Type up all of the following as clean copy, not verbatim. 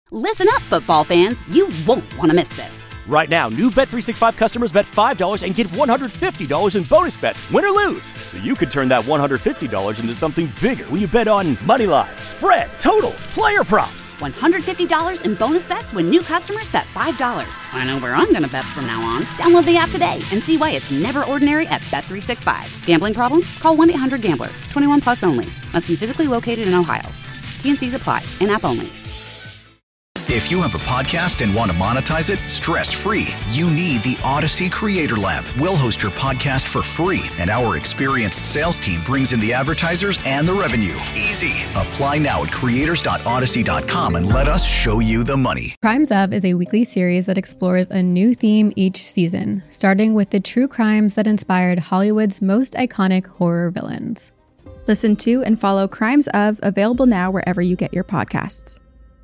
Listen up, football fans. You won't want to miss this. Right now, new Bet365 customers bet $5 and get $150 in bonus bets, win or lose. So you could turn that $150 into something bigger when you bet on money line, spread, totals, player props. $150 in bonus bets when new customers bet $5. I know where I'm going to bet from now on. Download the app today and see why it's never ordinary at Bet365. Gambling problem? Call 1-800-GAMBLER. 21 plus only. Must be physically located in Ohio. T&Cs apply. In-app only. If you have a podcast and want to monetize it stress-free, you need the Odyssey Creator Lab. We'll host your podcast for free, and our experienced sales team brings in the advertisers and the revenue. Easy. Apply now at creators.odyssey.com and let us show you the money. Crimes Of is a weekly series that explores a new theme each season, starting with the true crimes that inspired Hollywood's most iconic horror villains. Listen to and follow Crimes Of, available now wherever you get your podcasts.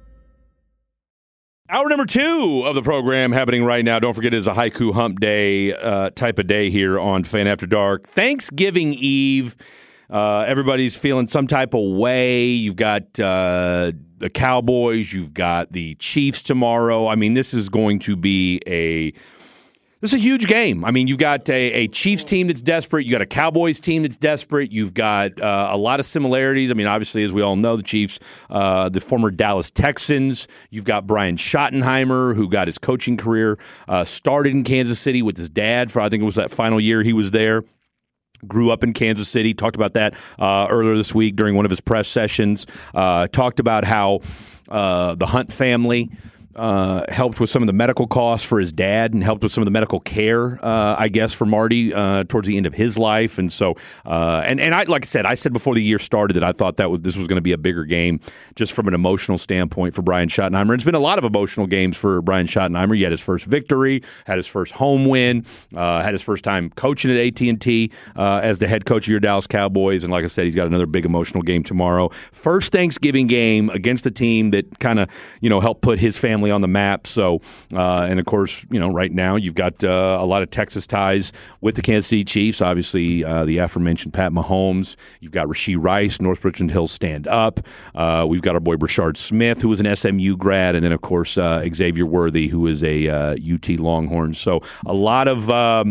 Hour number 2 of the program happening right now. Don't forget, it is a haiku hump day type of day here on Fan After Dark. Thanksgiving Eve. Everybody's feeling some type of way. You've got the Cowboys. You've got the Chiefs tomorrow. I mean, this is going to be This is a huge game. I mean, you've got a Chiefs team that's desperate. You got a Cowboys team that's desperate. You've got a lot of similarities. I mean, obviously, as we all know, the Chiefs, the former Dallas Texans. You've got Brian Schottenheimer, who got his coaching career started in Kansas City with his dad for, I think it was that final year he was there. Grew up in Kansas City. Talked about that earlier this week during one of his press sessions. Talked about how the Hunt family helped with some of the medical costs for his dad and helped with some of the medical care, I guess, for Marty towards the end of his life. And so, and I, like I said before the year started that I thought this was going to be a bigger game just from an emotional standpoint for Brian Schottenheimer. It's been a lot of emotional games for Brian Schottenheimer. He had his first victory, had his first home win, had his first time coaching at AT&T as the head coach of your Dallas Cowboys. And like I said, he's got another big emotional game tomorrow. First Thanksgiving game against a team that kind of, helped put his family on the map. So, and of course, right now you've got a lot of Texas ties with the Kansas City Chiefs. Obviously, the aforementioned Pat Mahomes. You've got Rashee Rice, North Richmond Hill stand up. We've got our boy Brashard Smith, who was an SMU grad, and then of course Xavier Worthy, who is a UT Longhorn. So a lot of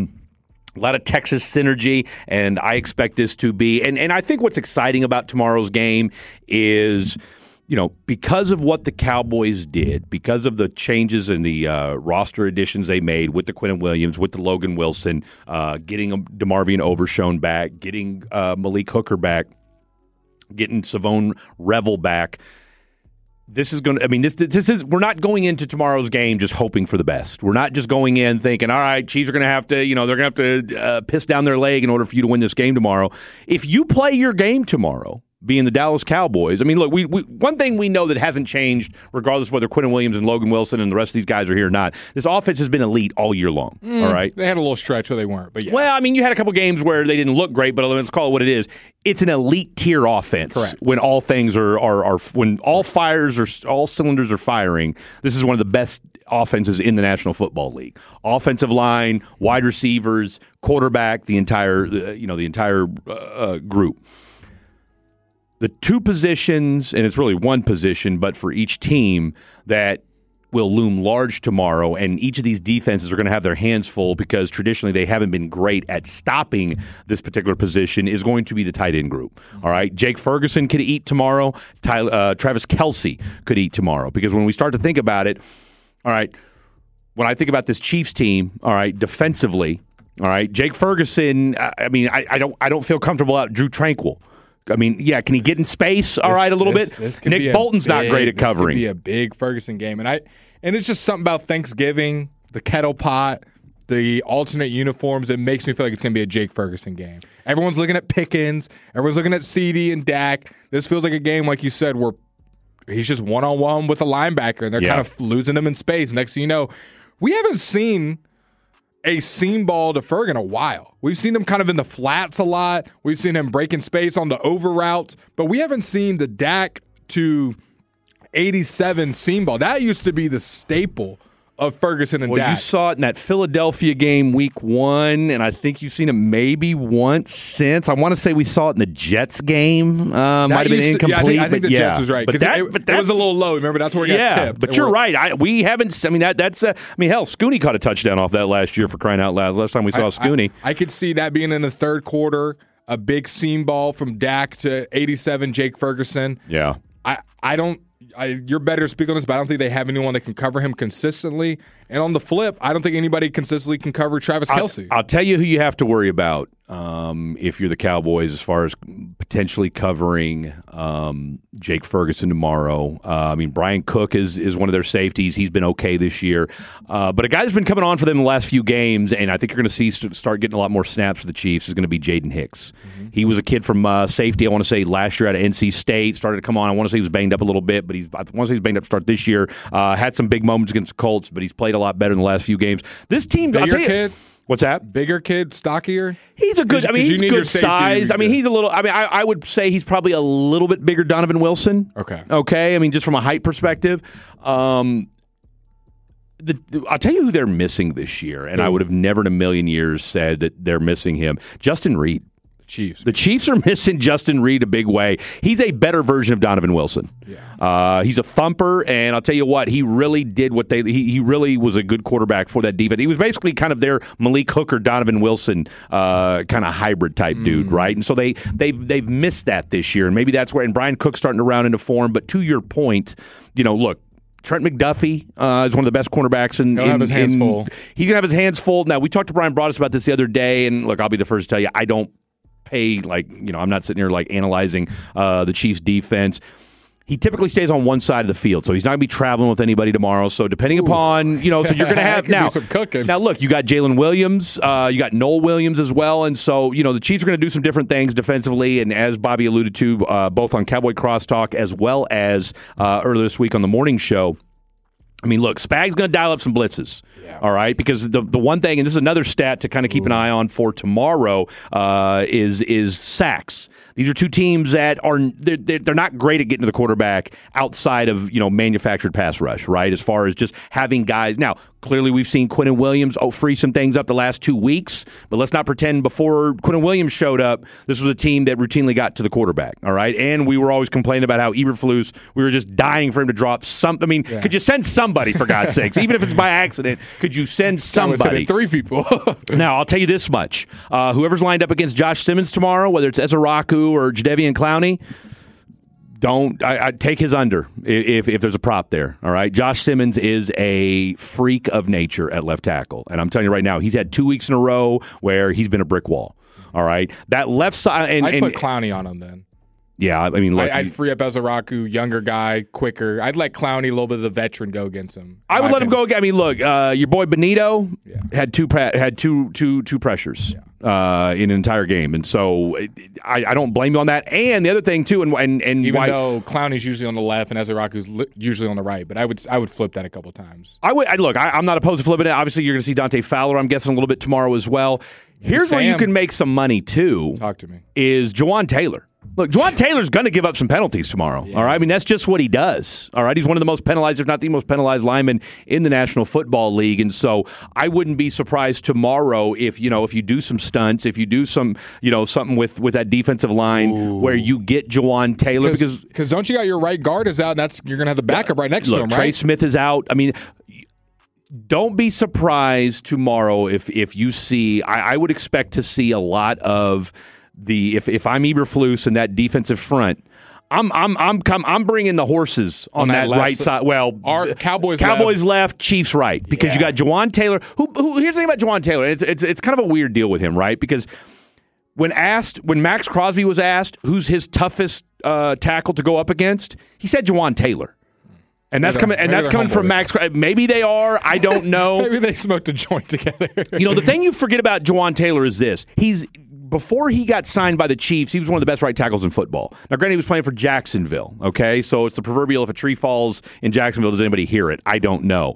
Texas synergy, and I expect this to be. And I think what's exciting about tomorrow's game is, because of what the Cowboys did, because of the changes in the roster additions they made with the Quinnen Williams, with the Logan Wilson, getting DeMarvion Overshown back, getting Malik Hooker back, getting Savone Revel back. This is going to, we're not going into tomorrow's game just hoping for the best. We're not just going in thinking, all right, Chiefs are going to have to, they're going to have to piss down their leg in order for you to win this game tomorrow. If you play your game tomorrow, being the Dallas Cowboys, I mean, look, we one thing we know that hasn't changed, regardless of whether Quinnen Williams and Logan Wilson and the rest of these guys are here or not, this offense has been elite all year long, all right? They had a little stretch where they weren't, but yeah. Well, I mean, you had a couple games where they didn't look great, but let's call it what it is. It's an elite tier offense. Correct. When all things are when all cylinders are firing. This is one of the best offenses in the National Football League. Offensive line, wide receivers, quarterback, the entire group. The two positions, and it's really one position, but for each team that will loom large tomorrow, and each of these defenses are going to have their hands full because traditionally they haven't been great at stopping this particular position, is going to be the tight end group. All right, Jake Ferguson could eat tomorrow. Travis Kelce could eat tomorrow, because when we start to think about it, all right, when I think about this Chiefs team, all right, defensively, all right, Jake Ferguson, I don't feel comfortable out Drew Tranquill. I mean, yeah, can he get in space a little bit? Nick Bolton's not great at covering. This could be a big Ferguson game. And it's just something about Thanksgiving, the kettle pot, the alternate uniforms. It makes me feel like it's going to be a Jake Ferguson game. Everyone's looking at Pickens. Everyone's looking at CD and Dak. This feels like a game, like you said, where he's just one-on-one with a linebacker, and they're kind of losing him in space. Next thing you know, we haven't seen a seam ball to Ferg in a while. We've seen him kind of in the flats a lot. We've seen him breaking space on the over routes, but we haven't seen the Dak to 87 seam ball. That used to be the staple of Ferguson and Well, Dak. you saw it in that Philadelphia game week 1, and I think you've seen it maybe once since. I want to say we saw it in the Jets game. Might have been incomplete. I think the Jets was right. But it was a little low. Remember, that's where it got tipped. But you're right. We haven't. I mean, that's. I mean, hell, Scooney caught a touchdown off that last year for crying out loud. Last time we saw Scooney. I could see that being in the third quarter, a big seam ball from Dak to 87 Jake Ferguson. Yeah. You're better to speak on this, but I don't think they have anyone that can cover him consistently. And on the flip, I don't think anybody consistently can cover Travis Kelce. I'll tell you who you have to worry about if you're the Cowboys as far as potentially covering Jake Ferguson tomorrow. I mean, Brian Cook is one of their safeties. He's been okay this year. But a guy that's been coming on for them the last few games, and I think you're going to see start getting a lot more snaps for the Chiefs, is going to be Jaden Hicks. Mm-hmm. He was a kid from safety, I want to say, last year out of NC State. Started to come on. I want to say he was banged up a little bit, but I want to say he's banged up to start this year. Had some big moments against the Colts, but he's played a lot better in the last few games. This team, Bigger kid? What's that? Bigger kid, stockier? He's a good. I mean, he's good size. I mean, he's a little. I mean, I would say he's probably a little bit bigger Donovan Wilson. Okay. I mean, just from a height perspective. I'll tell you who they're missing this year, and I would have never in a million years said that they're missing him. Justin Reed. The Chiefs are missing Justin Reed a big way. He's a better version of Donovan Wilson. Yeah. He's a thumper, and I'll tell you what, he really did what he really was a good quarterback for that defense. He was basically kind of their Malik Hooker, Donovan Wilson kind of hybrid type dude, right? And so they've missed that this year, and maybe that's where. And Brian Cook's starting to round into form. But to your point, look. Trent McDuffie is one of the best cornerbacks. He'll have his hands full. He's going to have his hands full. Now, we talked to Brian Broaddus about this the other day, and look, I'll be the first to tell you, I don't pay, I'm not sitting here analyzing the Chiefs' defense. He typically stays on one side of the field, so he's not going to be traveling with anybody tomorrow. So depending upon, so you're going to have now. Some cooking. Now, look, you got Jalen Williams, you got Noel Williams as well, and so the Chiefs are going to do some different things defensively. And as Bobby alluded to, both on Cowboy Crosstalk as well as earlier this week on the morning show. I mean, look, Spag's going to dial up some blitzes, all right? Because the one thing, and this is another stat to kind of keep an eye on for tomorrow, is sacks. These are two teams that they're not great at getting to the quarterback outside of manufactured pass rush, right? As far as just having guys. Now, clearly we've seen Quinnen Williams free some things up the last 2 weeks, but let's not pretend before Quinnen Williams showed up, this was a team that routinely got to the quarterback, all right? And we were always complaining about how Eberflus, we were just dying for him to drop something. I mean, could you send somebody, for God's sakes? Even if it's by accident, could you send somebody? 3 people. Now, I'll tell you this much. Whoever's lined up against Josh Simmons tomorrow, whether it's Ezeraku or Jadeveon Clowney, I take his under if there's a prop there, all right? Josh Simmons is a freak of nature at left tackle, and I'm telling you right now, he's had 2 weeks in a row where he's been a brick wall, all right? That left side... I'd put Clowney on him then. Yeah, I mean, look, I'd free up Ezeraku, younger guy, quicker. I'd let Clowney, a little bit of the veteran, go against him. I would let him go again. I mean, look, your boy Benito had two pressures in an entire game, and so I don't blame you on that. And the other thing too, and even though Clowney's usually on the left and Ezeraku's usually on the right, but I would flip that a couple times. I'm not opposed to flipping it. Obviously, you're going to see Dante Fowler, I'm guessing, a little bit tomorrow as well. Here's where you can make some money too. Talk to me. Is Jawan Taylor. Look, Jawan Taylor's going to give up some penalties tomorrow, all right? I mean, that's just what he does, all right? He's one of the most penalized, if not the most penalized lineman in the National Football League, and so I wouldn't be surprised tomorrow if you do some stunts, if you do some, something with that defensive line where you get Jawan Taylor. Because don't you got your right guard is out, and you're going to have the backup right next to him, right? Trey Smith is out. I mean, don't be surprised tomorrow if you see, I would expect to see a lot of if I'm Eberflus in that defensive front, I'm bringing the horses on that right side. Well, our Cowboys left, Chiefs right, because you got Jawan Taylor. Who here's the thing about Jawan Taylor. It's kind of a weird deal with him, right? Because when Max Crosby was asked who's his toughest tackle to go up against, he said Jawan Taylor. And that's coming from Max. Maybe they are. I don't know. Maybe they smoked a joint together. The thing you forget about Jawan Taylor is this: before he got signed by the Chiefs, he was one of the best right tackles in football. Now, granted, he was playing for Jacksonville, okay? So it's the proverbial, if a tree falls in Jacksonville, does anybody hear it? I don't know.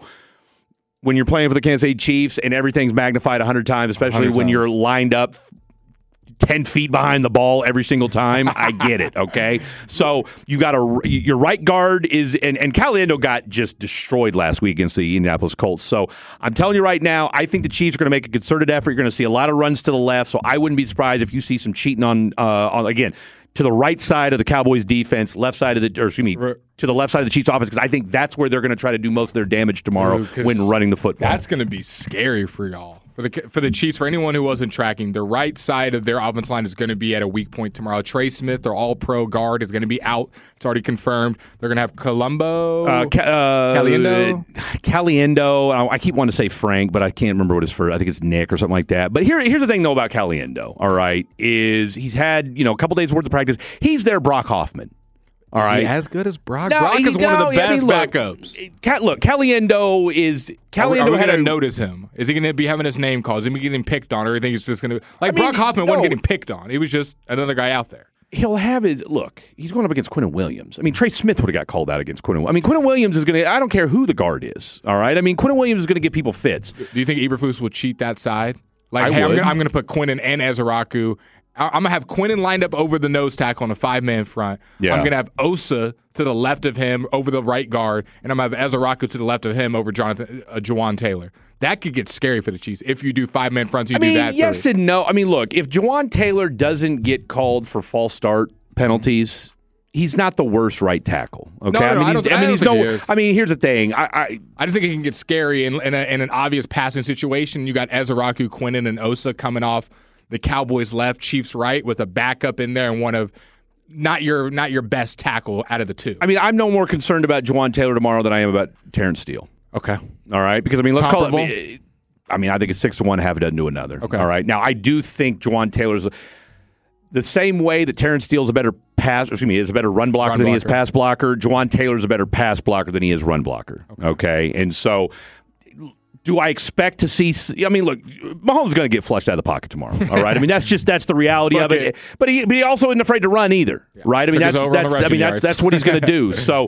When you're playing for the Kansas City Chiefs and everything's magnified 100 times, especially when you're lined up 10 feet behind the ball every single time. I get it, okay? So you've got your right guard is, and Caliendo got just destroyed last week against the Indianapolis Colts. So I'm telling you right now, I think the Chiefs are going to make a concerted effort. You're going to see a lot of runs to the left, so I wouldn't be surprised if you see some cheating on again, to the right side of the Cowboys defense, to the left side of the Chiefs offense, because I think that's where they're going to try to do most of their damage tomorrow when running the football. That's going to be scary for y'all. For the Chiefs, for anyone who wasn't tracking, the right side of their offense line is going to be at a weak point tomorrow. Trey Smith, their all-pro guard, is going to be out. It's already confirmed. They're going to have Caliendo. I keep wanting to say Frank, but I can't remember what his first. I think it's Nick or something like that. But here's the thing, though, about Caliendo, all right, is he's had a couple days worth of practice. He's their Brock Hoffman. All right. Is he as good as Brock? No, Brock is one of the best backups. Look, Caliendo is... Are we going to notice him? Is he going to be having his name called? Is he going to be getting picked on? Or do you think it's just going to... Brock Hoffman wasn't getting picked on. He was just another guy out there. He'll have his... Look, he's going up against Quinnen Williams. Trey Smith would have got called out against Quinnen Williams. Quinnen Williams is going to... I don't care who the guard is, all right? Quinnen Williams is going to give people fits. Do you think Eberflus will cheat that side? I'm going to put Quinnen and Ezeraku... I'm going to have Quinnen lined up over the nose tackle on a 5-man front. Yeah. I'm going to have Osa to the left of him over the right guard, and I'm going to have Ezeraku to the left of him over Jawan Taylor. That could get scary for the Chiefs. If you do 5-man fronts, you do that. Yes and no. Look, if Jawan Taylor doesn't get called for false start penalties, he's not the worst right tackle. Okay, here's the thing. I just think it can get scary in an obvious passing situation. You got Ezeraku, Quinnen, and Osa coming off the Cowboys left, Chiefs right, with a backup in there and one of not your best tackle out of the two. I'm no more concerned about Jawan Taylor tomorrow than I am about Terrence Steele. Okay. All right? Because, let's call it... I think it's 6-1, half a dozen to another. Okay. All right? Now, I do think Jawan Taylor's... The same way that Terrence Steele's is a better run blocker than he is pass blocker, Jawan Taylor's a better pass blocker than he is run blocker. Okay? And so... Do I expect to see? Look, Mahomes is going to get flushed out of the pocket tomorrow. All right, that's the reality of it. But he also isn't afraid to run either, right? That's what he's going to do. So,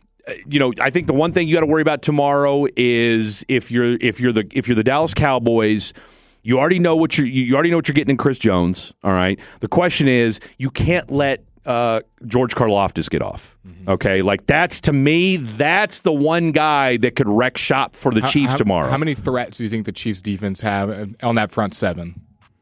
I think the one thing you got to worry about tomorrow is if you're the Dallas Cowboys. You already know what you're getting in Chris Jones. All right. The question is, you can't let George Karlaftis get off. Okay, that's to me, that's the one guy that could wreck shop for the Chiefs tomorrow. How many threats do you think the Chiefs defense have on that front seven?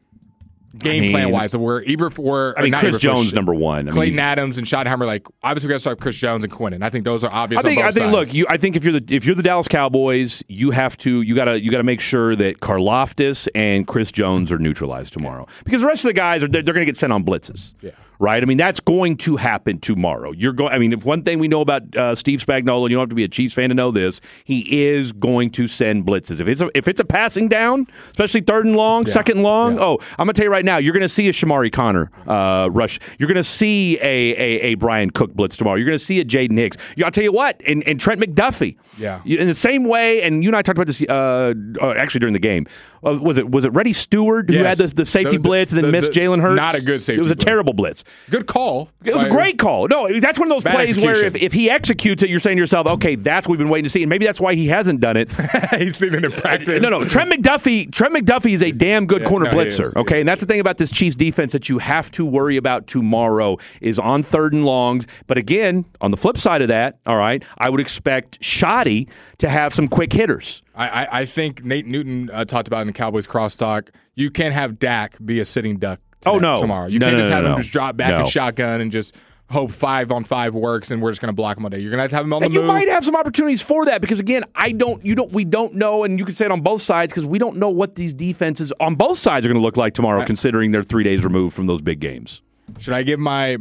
Game plan wise, Chris Jones number one. Clayton Adams and Schottenheimer, obviously we got to start Chris Jones and Quinnen. I think those are obvious. I think if you're the Dallas Cowboys, you gotta make sure that Karlaftis and Chris Jones are neutralized tomorrow, because the rest of the guys they're going to get sent on blitzes. Yeah. Right? That's going to happen tomorrow. If one thing we know about Steve Spagnuolo, and you don't have to be a Chiefs fan to know this, he is going to send blitzes. If it's a passing down, especially third and long, second and long, I'm going to tell you right now, you're going to see a Shamari Connor rush. You're going to see a Brian Cook blitz tomorrow. You're going to see a Jaden Hicks. I'll tell you what, and Trent McDuffie. Yeah. In the same way, and you and I talked about this actually during the game. Was it Reddy Stewart who had the safety blitz and then missed Jalen Hurts? Not a good safety. It was a terrible blitz. Good call. It was a great call. No, that's one of those plays where if he executes it, you're saying to yourself, okay, that's what we've been waiting to see. And maybe that's why he hasn't done it. He's seen it in practice. No. Trent McDuffie is a damn good corner blitzer. Okay, and that's the thing about this Chiefs defense that you have to worry about tomorrow is on third and longs. But again, on the flip side of that, all right, I would expect Shoddy to have some quick hitters. I think Nate Newton talked about in the Cowboys crosstalk, you can't have Dak be a sitting duck tomorrow. You can't just have him just drop back and shotgun and just hope 5-on-5 works and we're just going to block him all day. You're going to have him on the move. You might have some opportunities for that because, again, we don't know, and you can say it on both sides because we don't know what these defenses on both sides are going to look like tomorrow, considering they're 3 days removed from those big games. Should I give my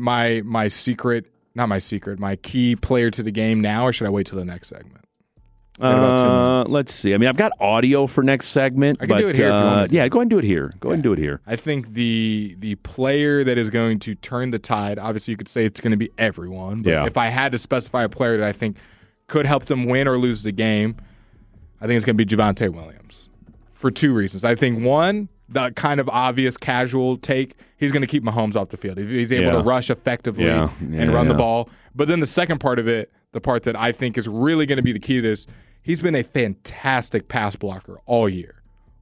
key player to the game now, or should I wait till the next segment? Let's see. I've got audio for next segment. I can do it here if you want. Yeah, go ahead and do it here. Go ahead and do it here. I think the player that is going to turn the tide, obviously you could say it's going to be everyone, but if I had to specify a player that I think could help them win or lose the game, I think it's going to be Javonte Williams for two reasons. I think, one, the kind of obvious casual take, he's going to keep Mahomes off the field. He's able to rush effectively and run the ball. But then the second part of it, the part that I think is really going to be the key to this, he's been a fantastic pass blocker all year.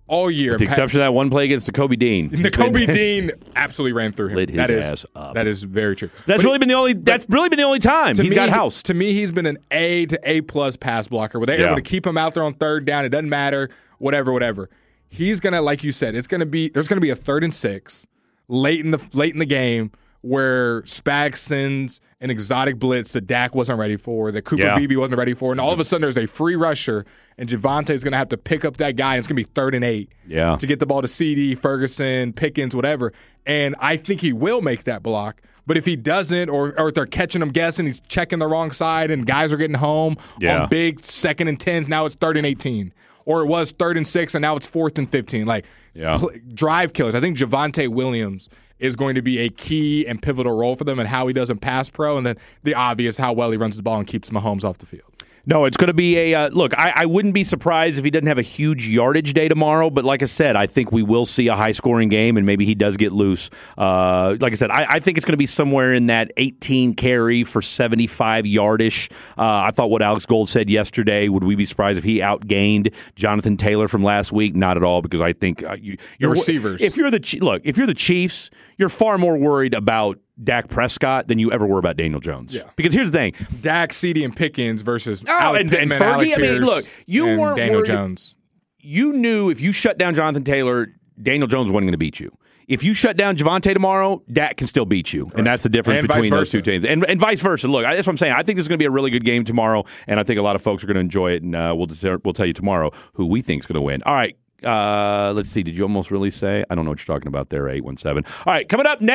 all year. With the exception of that one play against Nakobe Dean. Nakobe Dean absolutely ran through him. Lit his ass up. That is very true. That's really been the only time he's got house. To me, he's been an A to A+ pass blocker where they're able to keep him out there on third down. It doesn't matter, whatever. He's gonna, like you said, there's gonna be a 3rd and 6 late in the game where Spags sends an exotic blitz that Dak wasn't ready for, that Cooper Beebe wasn't ready for, and all of a sudden there's a free rusher, and Javonte's going to have to pick up that guy, and it's going to be 3rd and 8 to get the ball to CD, Ferguson, Pickens, whatever. And I think he will make that block. But if he doesn't, or if they're catching him guessing, he's checking the wrong side, and guys are getting home on big 2nd and 10s, now it's 3rd and 18. Or it was 3rd and 6, and now it's 4th and 15. Drive killers. I think Javonte Williams is going to be a key and pivotal role for them and how he does in pass pro, and then the obvious how well he runs the ball and keeps Mahomes off the field. No, it's going to be a look. I wouldn't be surprised if he doesn't have a huge yardage day tomorrow. But like I said, I think we will see a high-scoring game, and maybe he does get loose. Like I said, I think it's going to be somewhere in that 18 carry for 75 yardish. I thought what Alex Gold said yesterday. Would we be surprised if he outgained Jonathan Taylor from last week? Not at all, because I think your receivers. If you're the Chiefs, you're far more worried about Dak Prescott than you ever were about Daniel Jones. Yeah. Because here's the thing. Dak, CD, and Pickens versus and Pittman, Fergie. Alec Pierce, I mean, look, you weren't Daniel worried. Jones. You knew if you shut down Jonathan Taylor, Daniel Jones wasn't going to beat you. If you shut down Javonte tomorrow, Dak can still beat you. Correct. And that's the difference between those two teams. And vice versa. Look, that's what I'm saying. I think this is going to be a really good game tomorrow, and I think a lot of folks are going to enjoy it, and we'll tell you tomorrow who we think is going to win. All right. Let's see. Did you almost really say? I don't know what you're talking about there, 817. All right, coming up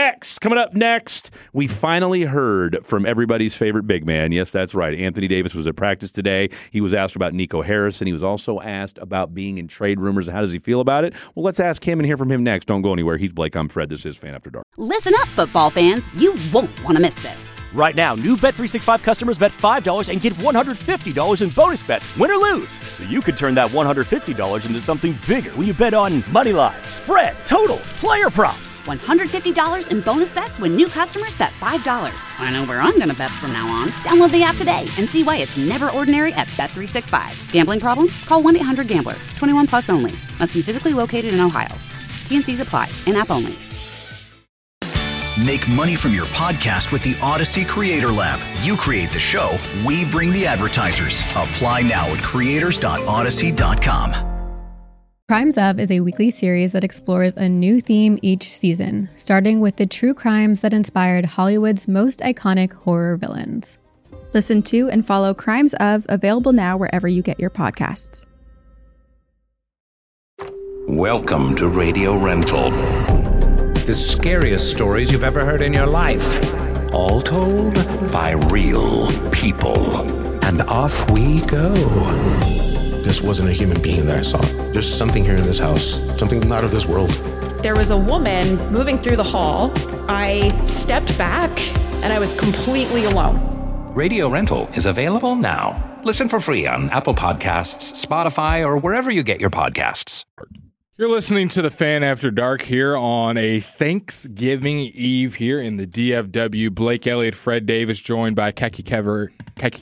next, we finally heard from everybody's favorite big man. Yes, that's right. Anthony Davis was at practice today. He was asked about Nico Harrison. He was also asked about being in trade rumors and how does he feel about it. Well, let's ask him and hear from him next. Don't go anywhere. He's Blake. I'm Fred. This is Fan After Dark. Listen up, football fans. You won't want to miss this. Right now, new Bet365 customers bet $5 and get $150 in bonus bets, win or lose. So you could turn that $150 into something bigger when you bet on money line, spread, totals, player props. $150 in bonus bets when new customers bet $5. I know where I'm going to bet from now on. Download the app today and see why it's never ordinary at Bet365. Gambling problem? Call 1-800-GAMBLER. 21 plus only. Must be physically located in Ohio. T&Cs apply. In-app only. Make money from your podcast with the Odyssey Creator Lab. You create the show, we bring the advertisers. Apply now at creators.odyssey.com. Crimes Of is a weekly series that explores a new theme each season, starting with the true crimes that inspired Hollywood's most iconic horror villains. Listen to and follow Crimes Of, available now wherever you get your podcasts. Welcome to Radio Rental. The scariest stories you've ever heard in your life. All told by real people. And off we go. This wasn't a human being that I saw. There's something here in this house, something not of this world. There was a woman moving through the hall. I stepped back and I was completely alone. Radio Rental is available now. Listen for free on Apple Podcasts, Spotify, or wherever you get your podcasts. You're listening to the Fan After Dark here on a Thanksgiving Eve here in the DFW. Blake Elliott, Fred Davis, joined by Kaki Kevin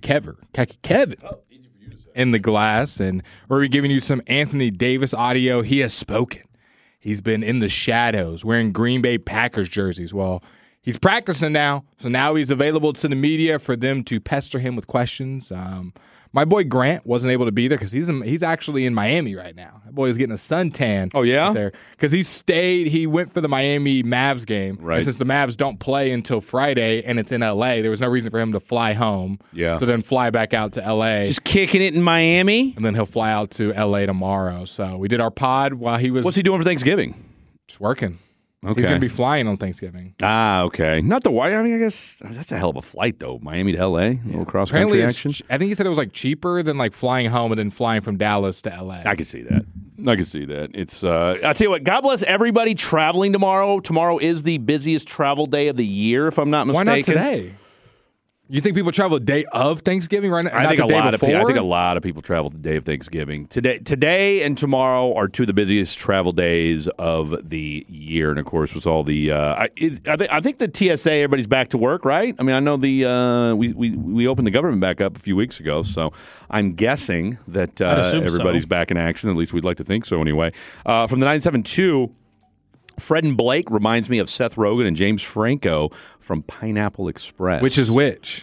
in the glass. And we're giving you some Anthony Davis audio. He has spoken. He's been in the shadows wearing Green Bay Packers jerseys. Well, he's practicing now. So now he's available to the media for them to pester him with questions. My boy Grant wasn't able to be there because he's actually in Miami right now. That boy is getting a suntan. Oh, yeah? There because he went for the Miami Mavs game. Right. And since the Mavs don't play until Friday and it's in L.A., there was no reason for him to fly home. Yeah. So then fly back out to L.A. Just kicking it in Miami? And then he'll fly out to L.A. tomorrow. So we did our pod while he was... What's he doing for Thanksgiving? Just working. Okay. He's going to be flying on Thanksgiving. Ah, okay. Not the white. I mean, I guess that's a hell of a flight, though. Miami to L.A., a little cross-country action. I think he said it was cheaper than flying home and then flying from Dallas to L.A. I can see that. It's, I'll tell you what, God bless everybody traveling tomorrow. Tomorrow is the busiest travel day of the year, if I'm not mistaken. Why not today? You think people travel the day of Thanksgiving right now? I think a lot of people travel the day of Thanksgiving. Today and tomorrow are two of the busiest travel days of the year, and of course, with all the I think the TSA, everybody's back to work, right? I mean, I know we opened the government back up a few weeks ago, so I'm guessing that everybody's back in action. At least we'd like to think so, anyway. From the 972. Fred and Blake reminds me of Seth Rogen and James Franco from Pineapple Express. Which is which?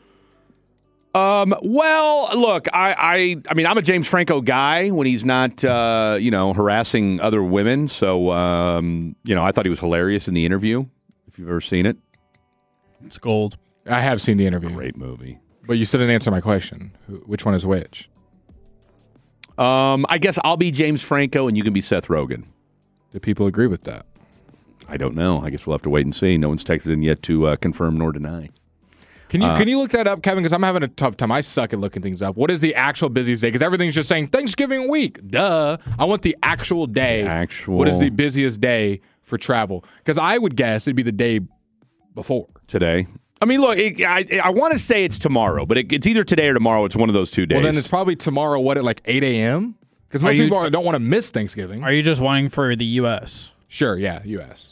Well, look, I mean, I'm a James Franco guy when he's not, harassing other women. So, I thought he was hilarious in The Interview, if you've ever seen it. It's gold. I have seen The Interview. Great movie. But you still didn't answer my question. Which one is which? I guess I'll be James Franco and you can be Seth Rogen. Do people agree with that? I don't know. I guess we'll have to wait and see. No one's texted in yet to confirm nor deny. Can you look that up, Kevin? Because I'm having a tough time. I suck at looking things up. What is the actual busiest day? Because everything's just saying Thanksgiving week. Duh. I want the actual day. What is the busiest day for travel? Because I would guess it'd be the day before. Today. I mean, look, I want to say it's tomorrow, but it's either today or tomorrow. It's one of those 2 days. Well, then it's probably tomorrow, at like 8 a.m.? Because most people don't want to miss Thanksgiving. Are you just wanting for the U.S.? Sure, yeah, U.S.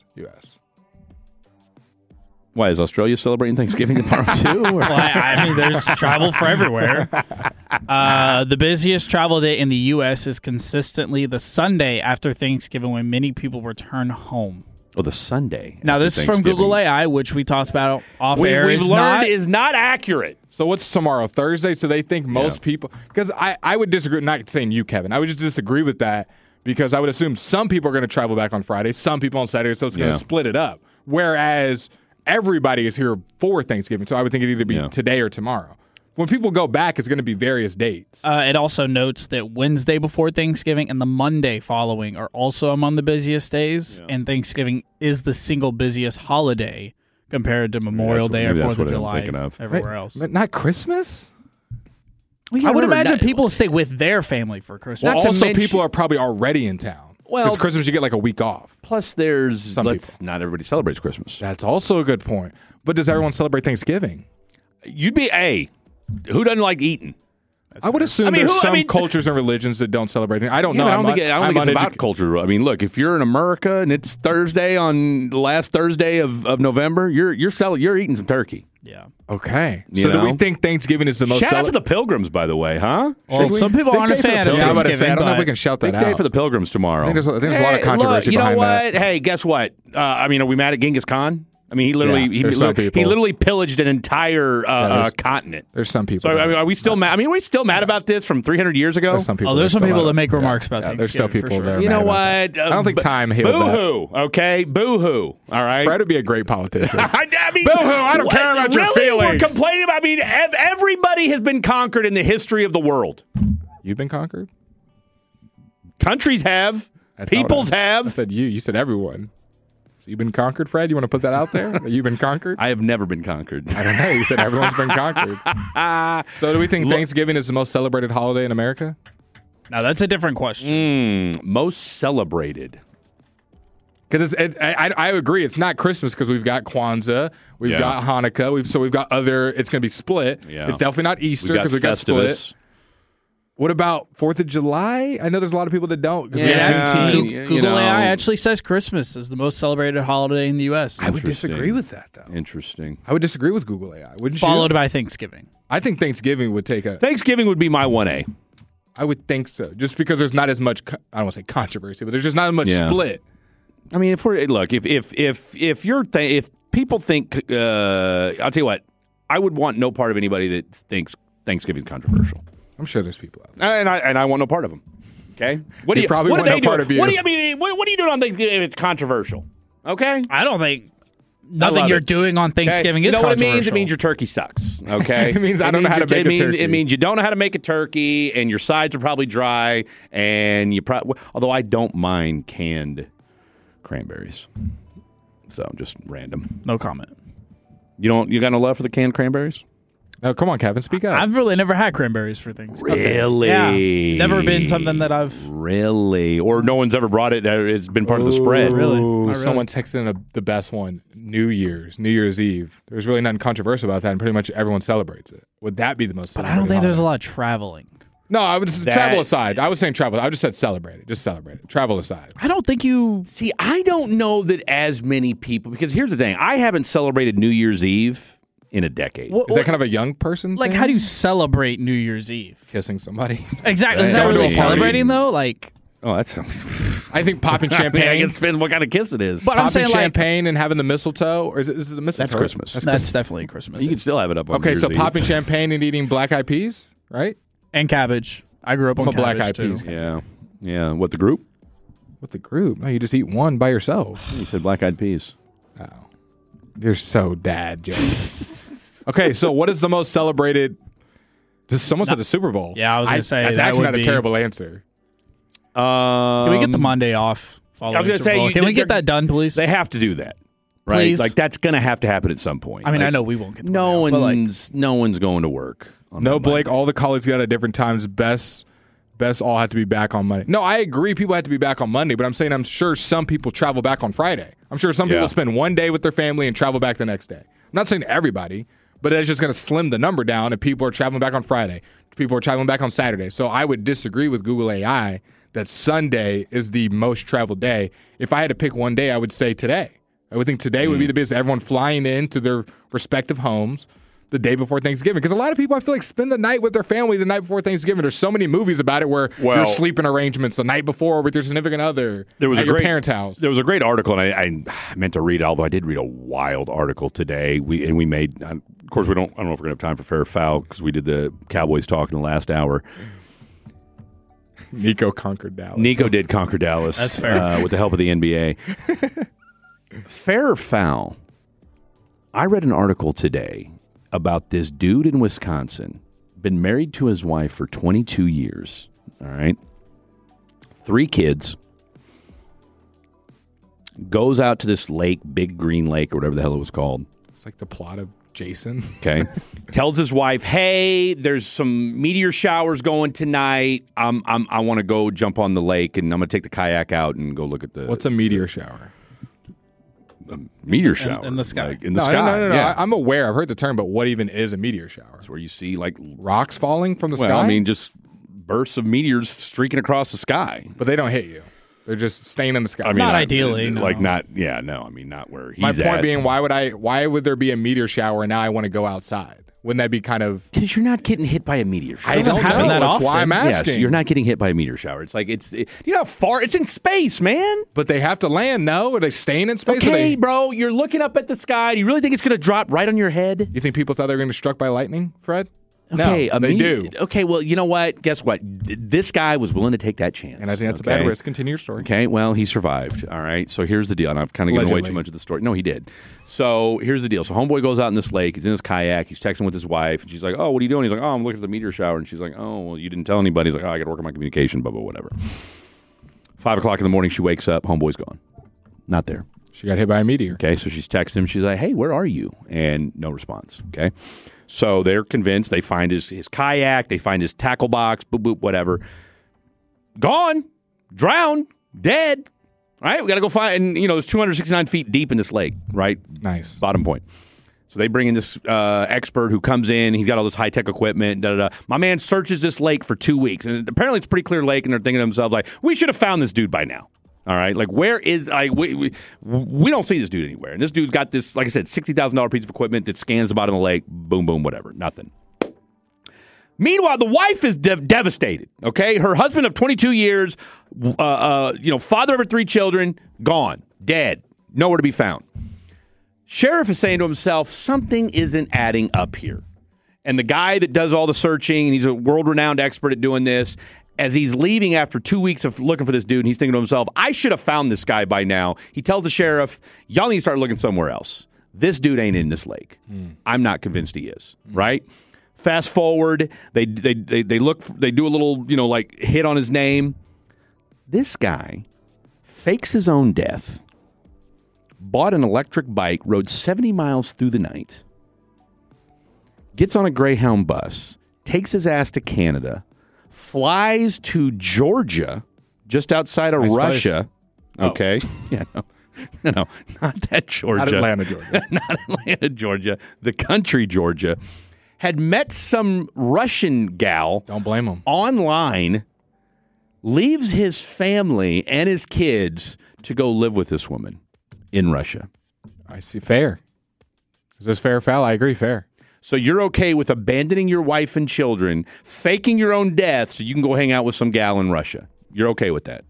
Why, is Australia celebrating Thanksgiving tomorrow too? Well, I mean, there's travel for everywhere. The busiest travel day in the U.S. is consistently the Sunday after Thanksgiving when many people return home. Oh, the Sunday. Now, this is from Google AI, which we talked about off air. We've learned is not accurate. So what's tomorrow? Thursday? So they think most people... Because I would disagree, not saying you, Kevin. I would just disagree with that because I would assume some people are going to travel back on Friday, some people on Saturday, so it's going to split it up. Whereas everybody is here for Thanksgiving, so I would think it'd either be today or tomorrow. When people go back, it's going to be various dates. It also notes that Wednesday before Thanksgiving and the Monday following are also among the busiest days, and Thanksgiving is the single busiest holiday compared to Memorial Day or 4th of July everywhere else. Not Christmas? I would imagine people stay with their family for Christmas. Well, also, people are probably already in town. Well, because Christmas, you get like a week off. Plus, not everybody celebrates Christmas. That's also a good point. But does everyone celebrate Thanksgiving? Who doesn't like eating? I would assume there's some cultures and religions that don't celebrate it. I don't know. I don't think it's about culture. I mean, look, if you're in America and it's Thursday on the last Thursday of November, you're eating some turkey. Yeah. Okay. Do we think Thanksgiving is the most... Shout out to the Pilgrims, by the way, huh? Well, some people aren't a fan of Thanksgiving. I don't know if we can shout that out. Big day for the Pilgrims tomorrow. I think there's a lot of controversy behind that. You know what? Hey, guess what? Are we mad at Genghis Khan? I mean, he literally pillaged an entire continent. There's some people. So, are we still mad? I mean, are we still mad about this from 300 years ago? There's some people. There's some people that make remarks about Thanksgiving. There's still people that are You know mad what? about that. I don't think time healed that. Boo-hoo, okay? Boo-hoo, all right? Fred would be a great politician. I mean, boo-hoo, I don't care about your feelings. We're complaining about, everybody has been conquered in the history of the world. You've been conquered? Countries have. Peoples have. I said you. You said everyone. You've been conquered, Fred? You want to put that out there? You've been conquered? I have never been conquered. I don't know. You said everyone's been conquered. So do we think Thanksgiving is the most celebrated holiday in America? Now, that's a different question. Most celebrated. Because I agree. It's not Christmas because we've got Kwanzaa. We've got Hanukkah. We've got other... It's going to be split. Yeah. It's definitely not Easter because we got split. What about 4th of July? I know there's a lot of people that don't. Google AI actually says Christmas is the most celebrated holiday in the U.S. I would disagree with that, though. Interesting. I would disagree with Google AI. Wouldn't you? Followed by Thanksgiving. I think Thanksgiving would take a... Thanksgiving would be my 1A. I would think so. Just because there's not as much, I don't want to say controversy, but there's just not as much split. I mean, if people think, I'll tell you what, I would want no part of anybody that thinks Thanksgiving's controversial. I'm sure there's people out there. And I want no part of them. Okay? What do you probably want no part of you? What are you doing on Thanksgiving if it's controversial? Okay? I don't think nothing you're doing on Thanksgiving is controversial. You know what it means? It means your turkey sucks. Okay? It means I don't know how to make a turkey. It means you don't know how to make a turkey, and your sides are probably dry, and although I don't mind canned cranberries. So just random. No comment. You got no love for the canned cranberries? Oh, come on, Kevin, speak up. I've really never had cranberries for Thanksgiving. Really? Yeah. Never been something that I've... Really? Or no one's ever brought it. It's been part of the spread. Really? Someone texted in the best one. New Year's Eve. There's really nothing controversial about that, and pretty much everyone celebrates it. Would that be the most? But I don't think there's a lot of traveling. No, I would travel aside. I was saying travel. I just said celebrate it. Just celebrate it. Travel aside. I don't think you see. I don't know that as many people, because here's the thing: I haven't celebrated New Year's Eve in a decade. Is that kind of a young person like thing? How do you celebrate New Year's Eve? Kissing somebody. Exactly. Is that really celebrating though? Like, oh, that's. I think popping champagne. I can spin what kind of kiss it is. But I'm saying champagne and having the mistletoe, or is it the mistletoe? That's Christmas. That's definitely Christmas. You can still have it up on Okay, New Year's so Eve. popping champagne and eating black eyed peas, right? And cabbage. I grew up on black cabbage eyed too. peas. Yeah. What, the group? With the group? No, you just eat one by yourself. You said black eyed peas. Oh, you're so dad, Joe. Okay, so what is the most celebrated? Someone said the Super Bowl. Yeah, I was going to say that's that actually would not a be- terrible answer. Can we get the Monday off? I was going to say, can we get that done, please? They have to do that, right? Please. Like that's going to have to happen at some point. I mean, Like, I know we won't get the no Monday off, but, one's going to work. On No, that Blake. Monday. All the colleagues got at different times. Best all have to be back on Monday. No, I agree. People have to be back on Monday, but I'm saying I'm sure some people travel back on Friday. I'm sure some people spend one day with their family and travel back the next day. I'm not saying everybody, but it's just going to slim the number down if people are traveling back on Friday. People are traveling back on Saturday. So I would disagree with Google AI that Sunday is the most traveled day. If I had to pick one day, I would say today. I would think today would be the biggest. Everyone flying into their respective homes the day before Thanksgiving. Because a lot of people, I feel like, spend the night with their family the night before Thanksgiving. There's so many movies about it where you're sleeping arrangements the night before with your significant other at your parents' house. There was a great article, and I meant to read it, although I did read a wild article today. We made, of course, I don't know if we're going to have time for fair or foul because we did the Cowboys talk in the last hour. Nico conquered Dallas. Nico did conquer Dallas. That's fair. With the help of the NBA. Fair or foul, I read an article today about this dude in Wisconsin, been married to his wife for 22 years, all right? 3 kids, goes out to this lake, Big Green Lake, or whatever the hell it was called. It's like the plot of Jason. Okay. Tells his wife, hey, there's some meteor showers going tonight. I want to go jump on the lake, and I'm going to take the kayak out and go look at the... What's a meteor shower? A meteor shower. In the sky. Like, in the sky. No. Yeah. I'm aware. I've heard the term, but what even is a meteor shower? It's where you see, like... Rocks falling from the Well, sky? I mean, just bursts of meteors streaking across the sky. But they don't hit you. They're just staying in the sky. I mean, Not ideally, no. Like, not... Yeah, no. I mean, not where he's My point at. being, why would there be a meteor shower and now I want to go outside? Wouldn't that be kind of... Because you're not getting hit by a meteor shower. I don't happen know. that That's often. why I'm asking. Yes, you're not getting hit by a meteor shower. It's like, you know how far? It's in space, man. But they have to land, no? Are they staying in space? Okay, bro, you're looking up at the sky. Do you really think it's going to drop right on your head? You think people thought they were going to be struck by lightning, Fred? Okay, no, they do. Okay, well, you know what? Guess what? This guy was willing to take that chance. And I think that's a bad risk. Continue your story. Okay, well, he survived. All right, so here's the deal. And I've kind of given away too much of the story. No, he did. So here's the deal. So homeboy goes out in this lake. He's in his kayak. He's texting with his wife. And she's like, oh, what are you doing? He's like, oh, I'm looking at the meteor shower. And she's like, oh, well, you didn't tell anybody. He's like, oh, I got to work on my communication, blah, blah, whatever. 5 o'clock in the morning, she wakes up. Homeboy's gone. Not there. She got hit by a meteor. Okay, so she's texting him. She's like, hey, where are you? And no response. Okay. So they're convinced. They find his kayak. They find his tackle box, boop, boop, whatever. Gone. Drowned. Dead. All right, we got to go find, and, you know, it's 269 feet deep in this lake, right? Nice. Bottom point. So they bring in this expert who comes in. He's got all this high-tech equipment. Da-da-da. My man searches this lake for 2 weeks, and apparently it's a pretty clear lake, and they're thinking to themselves, like, we should have found this dude by now. All right, like, where is, like, we don't see this dude anywhere. And this dude's got this, like I said, $60,000 piece of equipment that scans the bottom of the lake. Boom, boom, whatever. Nothing. Meanwhile, the wife is devastated, okay? Her husband of 22 years, father of her 3 children, gone, dead, nowhere to be found. Sheriff is saying to himself, something isn't adding up here. And the guy that does all the searching, and he's a world-renowned expert at doing this, as he's leaving after 2 weeks of looking for this dude, and he's thinking to himself, I should have found this guy by now. He tells the sheriff, y'all need to start looking somewhere else. This dude ain't in this lake. I'm not convinced he is, right? Fast forward, they look, they do a little, like hit on his name. This guy fakes his own death, bought an electric bike, rode 70 miles through the night, gets on a Greyhound bus, takes his ass to Canada, flies to Georgia, just outside of Russia. Place. Okay. Yeah. No. No, not that Georgia. Not Atlanta, Georgia. Not Atlanta, Georgia. The country, Georgia, had met some Russian gal. Don't blame him. Online, leaves his family and his kids to go live with this woman in Russia. I see. Fair. Is this fair or foul? I agree. Fair. So you're okay with abandoning your wife and children, faking your own death so you can go hang out with some gal in Russia. You're okay with that?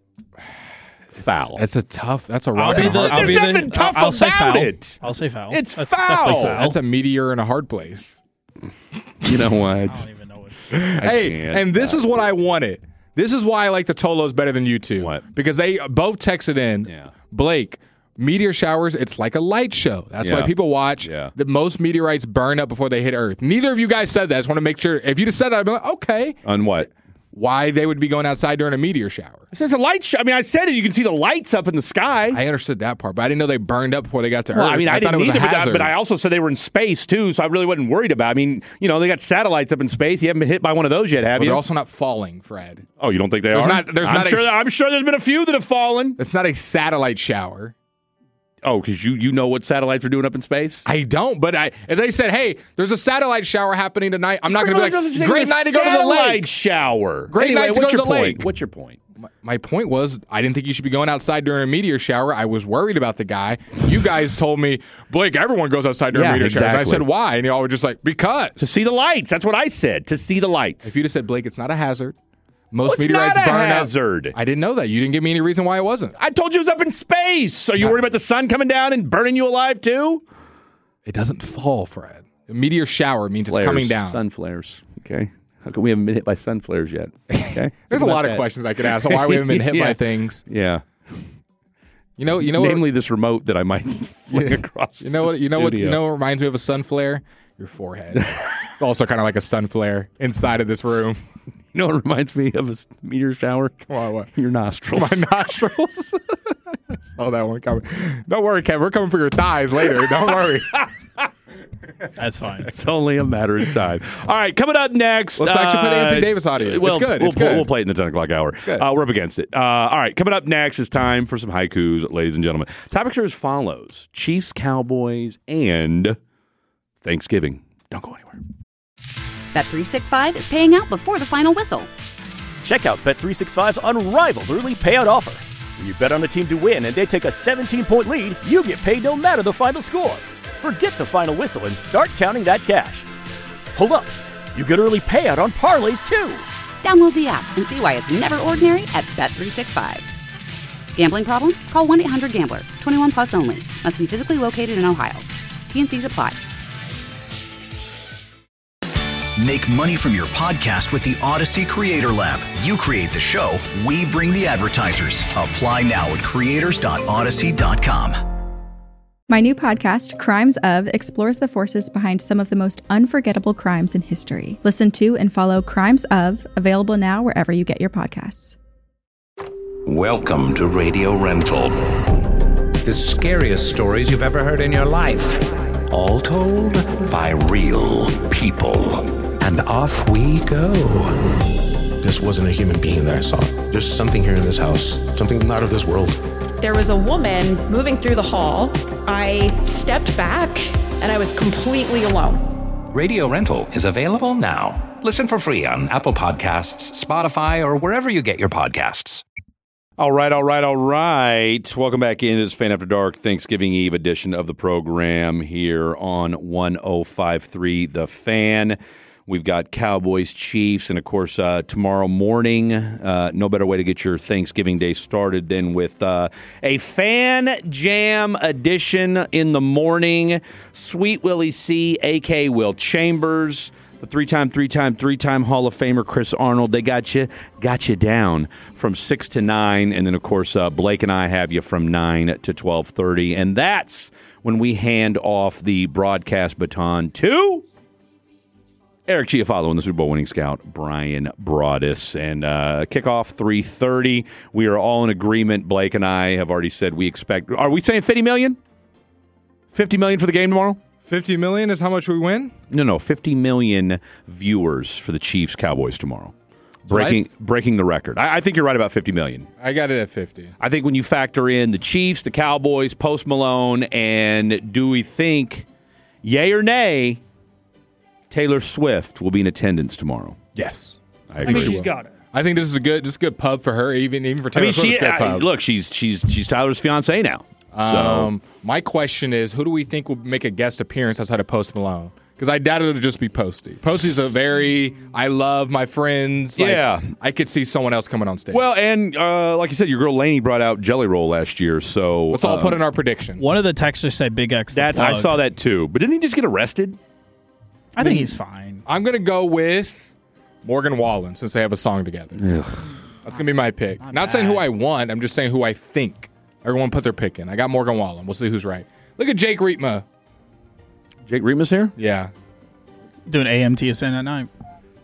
Foul. That's a tough. That's a I'll rock. be the- there's nothing tough I'll say about foul. it. I'll say foul. It's That's foul. definitely foul. That's a meteor in a hard place. You know what? I don't even know what's Hey, and this is what I wanted. This is why I like the Tolos better than you two. What? Because they both texted in. Yeah. Blake, meteor showers, it's like a light show. That's why Yeah. people watch. Yeah. That most meteorites burn up before they hit Earth. Neither of you guys said that. I just want to make sure. If you just said that, I'd be like, okay. On what? Why they would be going outside during a meteor shower. It says a light show. I mean, I said it. You can see the lights up in the sky. I understood that part, but I didn't know they burned up before they got to Well, Earth. I mean, I thought didn't it was either, a hazard. but I also said they were in space, too, so I really wasn't worried about it. I mean, you know, they got satellites up in space. You haven't been hit by one of those yet, have But you? they're also not falling, Fred. Oh, you don't think they There's are? not- there's I'm not a- sure, I'm sure there's been a few that have fallen. It's not a satellite shower. Oh, because you know what satellites are doing up in space? I don't, but if they said, hey, there's a satellite shower happening tonight, I'm not going to be like, great night to go to the lake. Shower. Great Anyway, night to what's go to your the point? lake. What's your point? My point was, I didn't think you should be going outside during a meteor shower. I was worried about the guy. You guys told me, Blake, everyone goes outside during meteor showers. And I said, why? And y'all were just like, because. To see the lights. That's what I said. To see the lights. If you'd have said, Blake, it's not a hazard. Most It's meteorites not a burn hazard. up. I didn't know that. You didn't give me any reason why it wasn't. I told you it was up in space. Are you worried about the sun coming down and burning you alive, too? It doesn't fall, Fred. A meteor shower means it's coming down. Sun flares. Okay. How come we haven't been hit by sun flares yet? Okay. There's a lot of questions I could ask on why we haven't been hit by things. Yeah. You know, Namely, this remote that I might fling across. You know what? You know what? You studio. know what reminds me of a sun flare? Your forehead. It's also kind of like a sun flare inside of this room. You know what reminds me of a meteor shower? What? Your nostrils. My nostrils. I saw that one coming. Don't worry, Kev. We're coming for your thighs later. Don't worry. That's fine. It's only a matter of time. All right, coming up next. Let's actually put Anthony Davis audio. Well, It's good. We'll, It's good. We'll play it in the 10 o'clock hour. good. We're up against it. All right, coming up next is time for some haikus, ladies and gentlemen. Topics are as follows: Chiefs, Cowboys, and Thanksgiving. Don't go anywhere. Bet365 is paying out before the final whistle. Check out Bet365's unrivaled early payout offer. When you bet on a team to win and they take a 17-point lead, you get paid no matter the final score. Forget the final whistle and start counting that cash. Hold up. You get early payout on parlays, too. Download the app and see why it's never ordinary at Bet365. Gambling problem? Call 1-800-GAMBLER. 21 plus only. Must be physically located in Ohio. T&Cs apply. Make money from your podcast with the Odyssey Creator Lab. You create the show, we bring the advertisers. Apply now at creators.odyssey.com. My new podcast, Crimes Of, explores the forces behind some of the most unforgettable crimes in history. Listen to and follow Crimes Of, available now wherever you get your podcasts. Welcome to Radio Rental. The scariest stories you've ever heard in your life. All told by real people. And off we go. This wasn't a human being that I saw. There's something here in this house, something not of this world. There was a woman moving through the hall. I stepped back and I was completely alone. Radio Rental is available now. Listen for free on Apple Podcasts, Spotify, or wherever you get your podcasts. All right. Welcome back in. It's Fan After Dark Thanksgiving Eve edition of the program here on 105.3 The Fan. We've got Cowboys, Chiefs, and, of course, tomorrow morning, no better way to get your Thanksgiving day started than with a Fan Jam edition in the morning. Sweet Willie C., a.k.a. Will Chambers, the three-time Hall of Famer Chris Arnold. They got you down from 6 to 9, and then, of course, Blake and I have you from 9 to 12:30, and that's when we hand off the broadcast baton to Eric Chiafalo and the Super Bowl winning scout, Brian Broaddus. And kickoff 3:30. We are all in agreement. Blake and I have already said we expect. Are we saying 50 million? 50 million for the game tomorrow? 50 million is how much we win? No, 50 million viewers for the Chiefs Cowboys tomorrow. breaking the record. I think you're right about $50 million. I got it at 50. I think when you factor in the Chiefs, the Cowboys, Post Malone, and do we think, yay or nay, Taylor Swift will be in attendance tomorrow? Yes. I agree. She's got it. I think this is a good pub for her, even for Taylor Swift. Good pub. Look, she's Tyler's fiance now. So my question is, who do we think will make a guest appearance outside of Post Malone? Because I doubt it'll just be Posty. Posty's I love my friends. Yeah. I could see someone else coming on stage. Well, and like you said, your girl Lainey brought out Jelly Roll last year, so... Let's all put in our prediction. One of the texters said Big X. I saw that too. But didn't he just get arrested? I think he's fine. I'm going to go with Morgan Wallen, since they have a song together. Ugh. That's going to be my pick. Not saying who I want, I'm just saying who I think. Everyone put their pick in. I got Morgan Wallen. We'll see who's right. Look at Jake Rietma. Jake Rietma's here? Yeah. Doing AMTSN at night.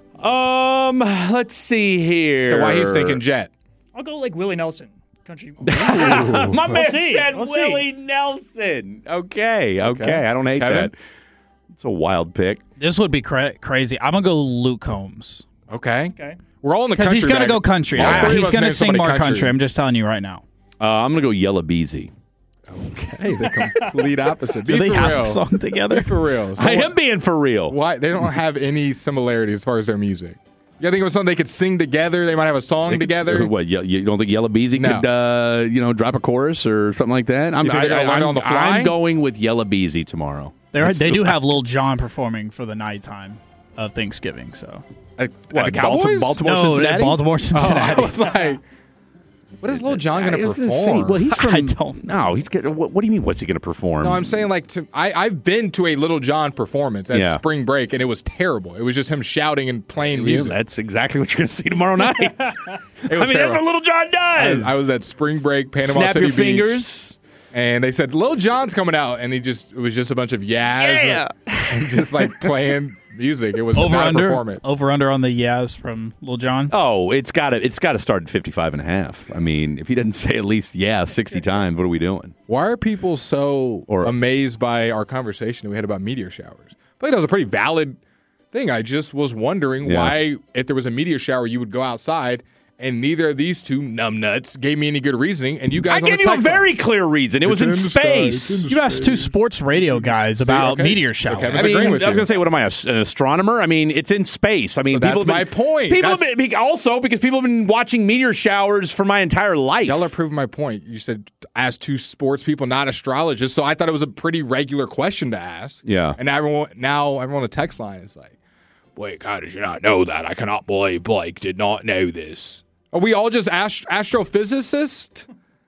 Let's see here. So why he's thinking Jet? I'll go like Willie Nelson. Country. My man said Willie Nelson. Okay. I don't hate that. It's a wild pick. This would be crazy. I'm going to go Luke Combs. Okay. We're all in the country. Because he's going to go country. He's going to sing more country. I'm just telling you right now. I'm going to go Yella Beezy. Okay, the complete opposite. Do they have a song together? Be for real. I am being for real. Why? They don't have any similarities as far as their music. You gotta think of something they could sing together. They might have a song together. What? You don't think Yella Beezy could, drop a chorus or something like that? I'm on the fly? I'm going with Yella Beezy tomorrow. They do have Lil Jon performing for the nighttime of Thanksgiving. So what? The Cowboys? Baltimore, Cincinnati. Baltimore, Cincinnati. I was like, what is Lil Jon going to perform? Well, he's from. I don't know. He's what do you mean? What's he going to perform? No, I'm saying I've been to a Lil Jon performance at spring break, and it was terrible. It was just him shouting and playing music. That's exactly what you're going to see tomorrow night. That's what Lil Jon does. I was at spring break, Panama Snap City your fingers. Beach, and they said Lil Jon's coming out, and it was just a bunch of and just like playing music. It was not a performance. Over under on the Yaz from Lil Jon. Oh, it's got to start at 55.5. I mean, if he doesn't say at least 60 times, what are we doing? Why are people so amazed by our conversation that we had about meteor showers? I think that was a pretty valid thing. I just was wondering why, if there was a meteor shower, you would go outside. And neither of these two numbnuts gave me any good reasoning. And you guys, I gave you a very clear reason. It was in space. You asked two sports radio guys about meteor showers. I was going to say, what am I, an astronomer? I mean, it's in space. I mean, that's my point. Also, because people have been watching meteor showers for my entire life. Y'all are proving my point. You said ask two sports people, not astrologists. So I thought it was a pretty regular question to ask. Yeah. And everyone on the text line is like, Blake, how did you not know that? I cannot believe Blake did not know this. Are we all just astrophysicists?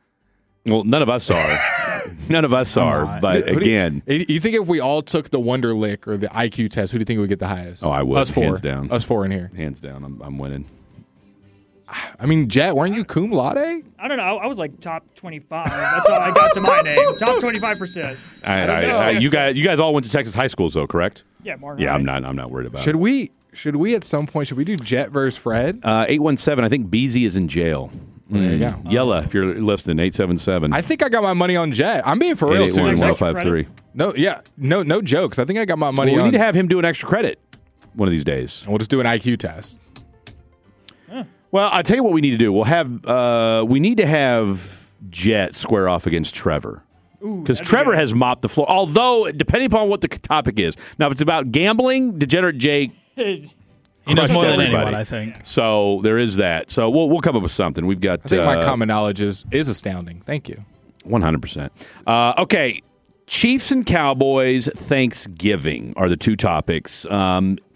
Well, none of us are. None of us are. But again, you think if we all took the Wonderlic or the IQ test, who do you think would get the highest? Oh, I would. Us four. Hands down. Us four in here. Hands down. I'm winning. I mean, Jet, weren't you cum laude? I don't know. I was like top 25. That's all I got to my name. Top 25%. You guys all went to Texas high schools, though, correct? Yeah, Mark. Yeah, I'm not worried about it. Should we at some point, do Jet versus Fred? 817, I think Beezy is in jail. There you go. Yella, if you're listening, 877. I think I got my money on Jet. I'm being for real, too. 881-1053. No jokes. I think I got my money on. We need to have him do an extra credit one of these days. And we'll just do an IQ test. Well, I'll tell you what we need to do. We need to have Jet square off against Trevor. Because Trevor has mopped the floor. Although, depending upon what the topic is. Now, if it's about gambling, Degenerate Jake... He knows more than anyone, I think. So there is that. So we'll come up with something. We've got. I think my common knowledge is astounding. Thank you. 100%. Okay, Chiefs and Cowboys Thanksgiving are the two topics. I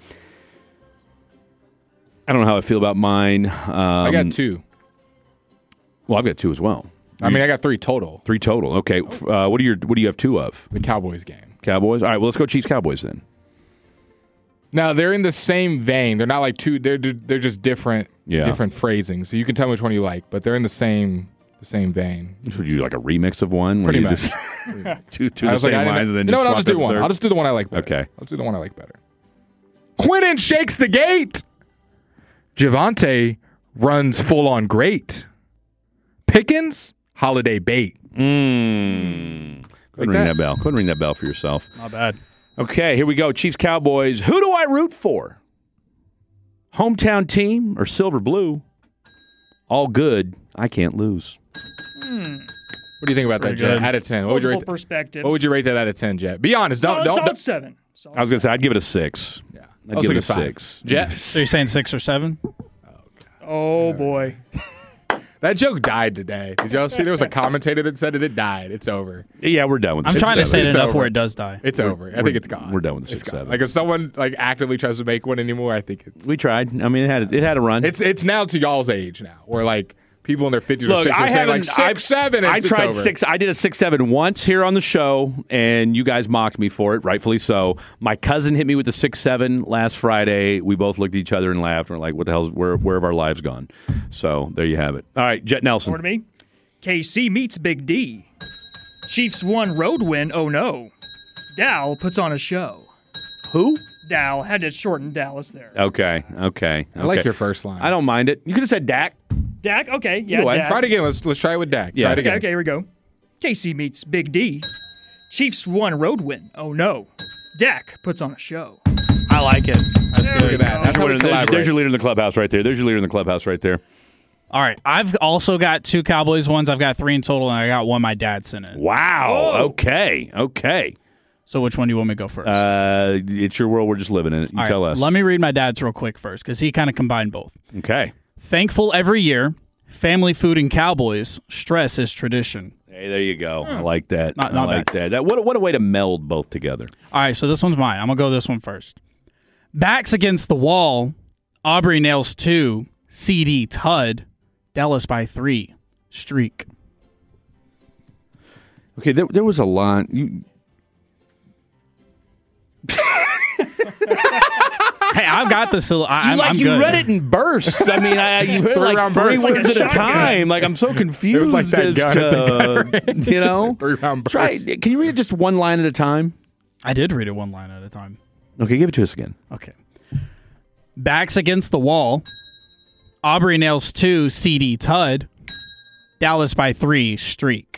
don't know how I feel about mine. I got two. Well, I've got two as well. I mean, I got three total. Three total. Okay. What do you have two of? The Cowboys game. Cowboys. All right. Well, let's go Chiefs Cowboys then. Now they're in the same vein. They're not like two. They're just different. Different phrasing. So you can tell me which one you like, but they're in the same vein. Would you like a remix of one? Pretty much. Just two the same lines, and then I'll just do one. I'll just do the one I like better. Okay. I'll do the one I like better. Quinnen shakes the gate. Javonte runs full on great. Pickens holiday bait. Couldn't ring that bell. Couldn't ring that bell for yourself. Not bad. Okay, here we go. Chiefs Cowboys. Who do I root for? Hometown team or silver blue? All good. I can't lose. What do you think about that, Jet? Out of 10. What would you rate? Perspectives. What would you rate that out of 10, Jet? Be honest. Solid 7. I was going to say I'd give it a 6. Yeah, I'd give it a 6. Jet. So you're saying 6 or 7? Oh boy. That joke died today. Did y'all see? There was a commentator that said it died. It's over. Yeah, we're done with it. I'm trying to say it enough where it does die. It's over. I think it's gone. We're done with the 6-7. Like if someone actively tries to make one anymore, I think it's. We tried. I mean, it had a run. It's now to y'all's age now, where people in their 50s or 60s are saying 6, 7. I tried 6. I did a 6-7 once here on the show, and you guys mocked me for it, rightfully so. My cousin hit me with the 6-7 last Friday. We both looked at each other and laughed. And we're like, "What the hell? Where have our lives gone?" So there you have it. All right, Jet Nelson. Over to me. KC meets Big D. Chiefs 1 road win. Oh no. Dow puts on a show. Who? Dow. Had to shorten Dallas there. Okay. I like your first line. I don't mind it. You could have said Dak. Dak? Okay, yeah, Dak. Try it again. Let's try it with Dak. Yeah. Try it again. Okay, here we go. KC meets Big D. Chiefs 1 road win. Oh no. Dak puts on a show. I like it. That's good. Look at that. That's how we collaborate. There's your leader in the clubhouse right there. All right. I've also got 2 Cowboys ones. I've got 3 in total, and I got one my dad sent in. Wow. Whoa. Okay. So which one do you want me to go first? It's your world. We're just living in it. You tell us. Let me read my dad's real quick first, because he kind of combined both. Okay. Thankful every year. Family food and Cowboys. Stress is tradition. Hey, there you go. I like that. Not I like bad. that. What a way to meld both together. All right, so this one's mine. I'm going to go this one first. Backs against the wall. Aubrey nails 2. CD Tud. Dallas by 3. Streak. Okay, there was a line. Hey, I've got this. I'm you good. read it in bursts. I mean, you heard like 3 words at a time. Like I'm so confused. It was like that gun at the gun. You know, 3-round burst. Try. Can you read it just one line at a time? I did read it one line at a time. Okay, give it to us again. Okay. Backs against the wall. Aubrey nails 2. CD Tud. Dallas by 3. Streak.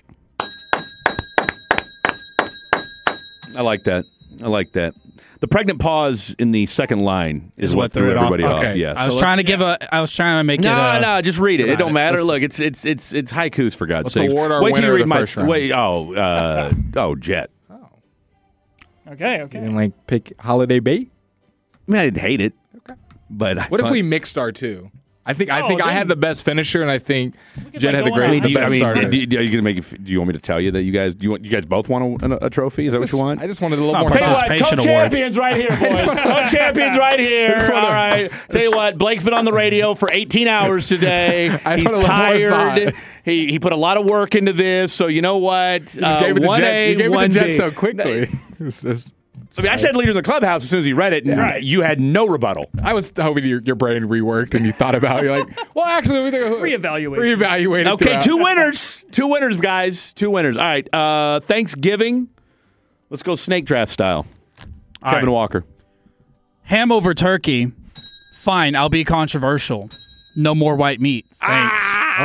I like that. The pregnant pause in the second line is what threw everybody off. Okay. Yes. I was trying to make it. No, just read it. It don't matter. Look, it's haikus for God's sake. Let's award our winner of the first round. Jet. Okay. You didn't pick Holiday Bait? I mean, I didn't hate it. Okay. But what if we mixed our 2? I think I had the best finisher, and I think Jet had the best starter. Do you want me to tell you that you guys both want a trophy? Is that what you want? I just wanted a little more participation. Co-champions right here, boys. Co-champions right here. All right. Tell you what, Blake's been on the radio for 18 hours today. He's tired. He put a lot of work into this. So you know what? You gave it to Jet so quickly. I said leader in the clubhouse as soon as he read it, and you had no rebuttal. I was hoping your brain reworked and you thought about it. You're like, well, actually, we think reevaluate. Okay, 2 winners. 2 winners, guys. 2 winners. All right. Thanksgiving. Let's go snake draft style. Kevin Walker. Ham over turkey. Fine, I'll be controversial. No more white meat. Thanks.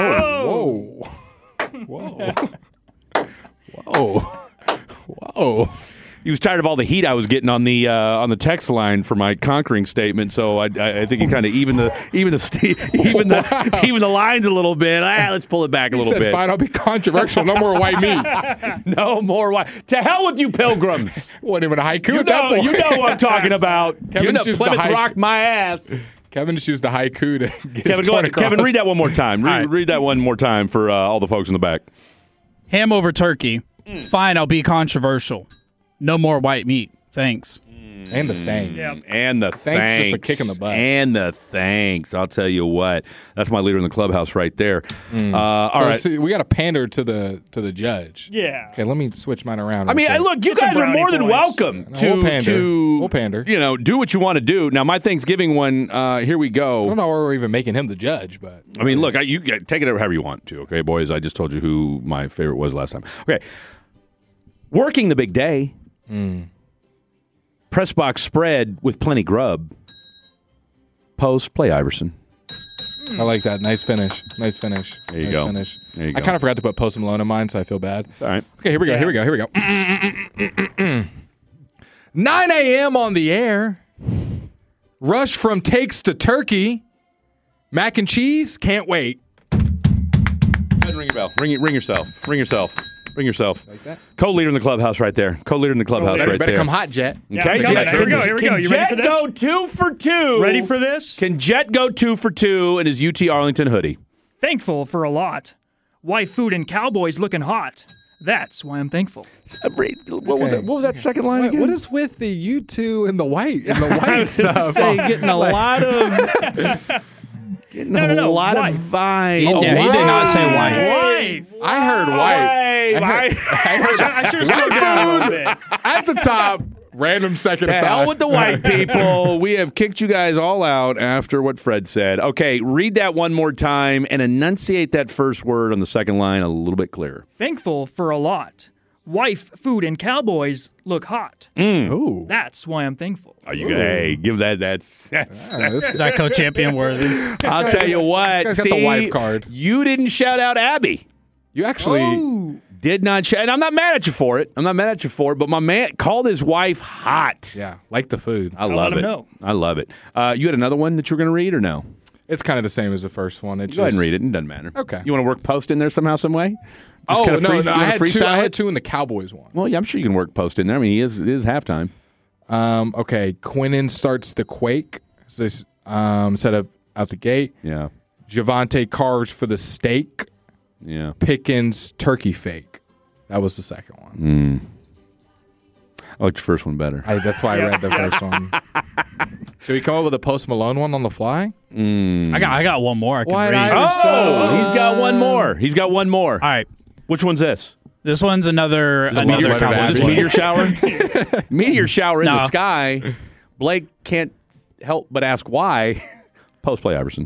Whoa. He was tired of all the heat I was getting on the text line for my conquering statement, so I think he kind of even the lines a little bit. Let's pull it back a little bit. Fine, I'll be controversial. No more white meat. No more white. To hell with you, pilgrims. What, even a haiku at that point? You know what I'm talking about. Plymouth rocked my ass. Kevin just used the haiku to get Kevin, go ahead. Kevin, read that one more time. Read that one more time for all the folks in the back. Ham over turkey. Fine, I'll be controversial. No more white meat. Thanks. And the thanks. Yeah. And the thanks. Just a kick in the butt. And the thanks. I'll tell you what. That's my leader in the clubhouse right there. All right. See, we got to pander to the judge. Yeah. Okay, let me switch mine around. I mean, look, you guys are more than welcome We'll pander. Do what you want to do. Now, my Thanksgiving one, here we go. I don't know where we're even making him the judge, but. I mean, look, you take it however you want to, okay, boys? I just told you who my favorite was last time. Okay. Working the big day. Press box spread with plenty grub. Post, play Iverson. I like that. Nice finish. There you go. There you go. I kind of forgot to put Post Malone in mine, so I feel bad. All right. Okay, here we go. 9 a.m. on the air. Rush from takes to turkey. Mac and cheese, can't wait. Go ahead and ring your bell. Ring yourself. Ring yourself. Like that? Co-leader in the clubhouse right there. Co-leader in the clubhouse right better there. come hot, Jet. Okay, Yeah, Jet. here we go. Here we go. You ready for this? Jet go 2 for 2? Ready for this? Can Jet go 2 for 2 in his UT Arlington hoodie? Thankful for a lot. Wife, food, and cowboys looking hot. That's why I'm thankful. What was that second line again? What is with the U2 and the white stuff? Getting a lot of lot of vibe. He did not say white. Wife. I heard white. I should have slowed down a little bit. At the top, random second To aside. hell with the white people. We have kicked you guys all out after what Fred said. Okay, read that one more time and enunciate that first word on the second line a little bit clearer. Thankful for a lot. Wife, food, and cowboys look hot. Ooh. That's why I'm thankful. Are you gonna give that? That's Is that co-champion worthy? I'll tell you what. This guy's got the wife card. You didn't shout out Abby. You actually Did not shout, and I'm not mad at you for it. But my man called his wife hot. like the food. I love let him it. know. I love it. You had another one that you were going to read, or no? It's kind of the same as the first one. Go ahead and read it. It doesn't matter. Okay. You want to work post in there somehow, some way? Just Oh, kinda no, you I wanna had two. freestyle I had it? two in the Cowboys one. Well, yeah, I'm sure you can work post in there. I mean, it is halftime. Okay, Quinnen starts the quake. So this, instead of out the gate. Yeah. Javante carves for the steak. Yeah. Pickens turkey fake. That was the second one. I liked your first one better. That's why I read the first one. Should we come up with a Post Malone one on the fly? I got one more I can read. He's got one more. All right. Which one's this? This one's another Meteor, Cowboys is this one. meteor shower? Meteor shower in No. the sky. Blake can't help but ask why. Post play, Iverson.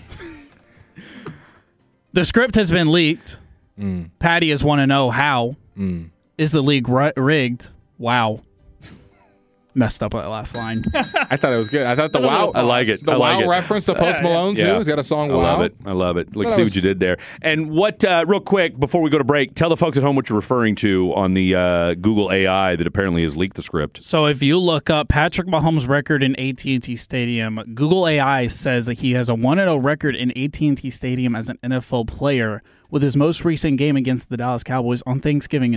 The script has been leaked. Patty is want to know how. Is the league rigged? Wow. Messed up that last line. I thought it was good. I thought the WoW. I like it. The I like WoW it. reference to Post Malone, too. Yeah. He's got a song, I WoW. love it. Look, Thought see it what you did there. And what, real quick, before we go to break, tell the folks at home what you're referring to on the Google AI that apparently has leaked the script. So if you look up Patrick Mahomes' record in AT&T Stadium, Google AI says that he has a 1-0 record in AT&T Stadium as an NFL player with his most recent game against the Dallas Cowboys on Thanksgiving in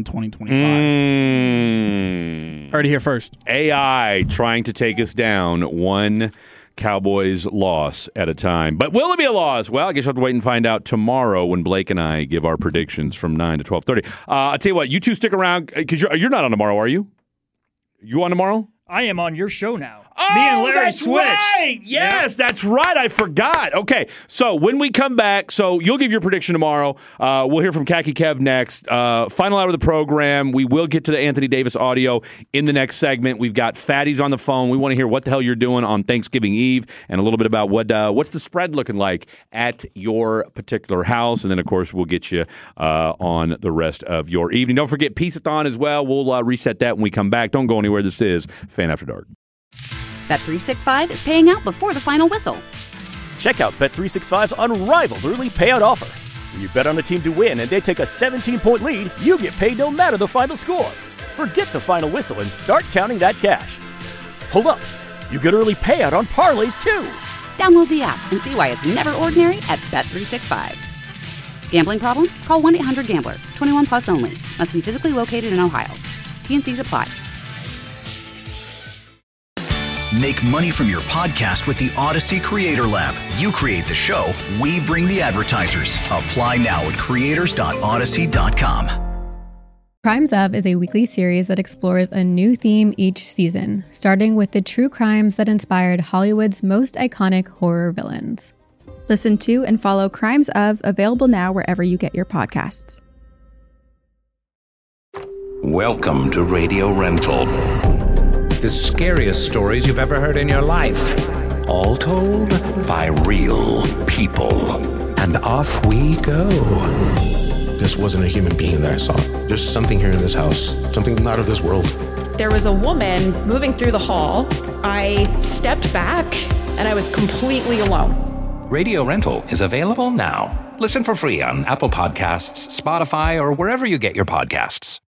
2025. Heard it here first. AI trying to take us down one Cowboys loss at a time. But will it be a loss? Well, I guess you'll have to wait and find out tomorrow when Blake and I give our predictions from 9 to 12:30. I'll tell you what, you two stick around because you're not on tomorrow, are you? You on tomorrow? I am on your show now. Oh, Me and Larry that's switched. right. Yes, that's right. I forgot. Okay, so when we come back, so you'll give your prediction tomorrow. We'll hear from Khaki Kev next. Final hour of the program. We will get to the Anthony Davis audio in the next segment. We've got Fatties on the phone. We want to hear what the hell you're doing on Thanksgiving Eve and a little bit about what's the spread looking like at your particular house. And then, of course, we'll get you on the rest of your evening. Don't forget Peace-a-thon as well. We'll reset that when we come back. Don't go anywhere. This is Fan After Dark. Bet365 is paying out before the final whistle. Check out Bet365's unrivaled early payout offer. When you bet on a team to win and they take a 17-point lead, you get paid no matter the final score. Forget the final whistle and start counting that cash. Hold up. You get early payout on parlays, too. Download the app and see why it's never ordinary at Bet365. Gambling problem? Call 1-800-GAMBLER. 21 plus only. Must be physically located in Ohio. T&Cs apply. Make money from your podcast with the Odyssey Creator Lab. You create the show, we bring the advertisers. Apply now at creators.odyssey.com. Crimes Of is a weekly series that explores a new theme each season, starting with the true crimes that inspired Hollywood's most iconic horror villains. Listen to and follow Crimes Of, available now wherever you get your podcasts. Welcome to Radio Rental. The scariest stories you've ever heard in your life. All told by real people. And off we go. This wasn't a human being that I saw. There's something here in this house, something not of this world. There was a woman moving through the hall. I stepped back and I was completely alone. Radio Rental is available now. Listen for free on Apple Podcasts, Spotify, or wherever you get your podcasts.